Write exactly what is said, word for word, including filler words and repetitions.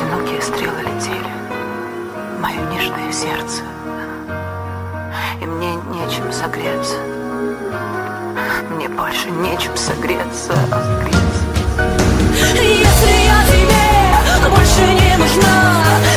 одинокие стрелы летели в мое нежное сердце, и мне нечем согреться, мне больше нечем согреться, согреться. Если я тебе больше не нужна,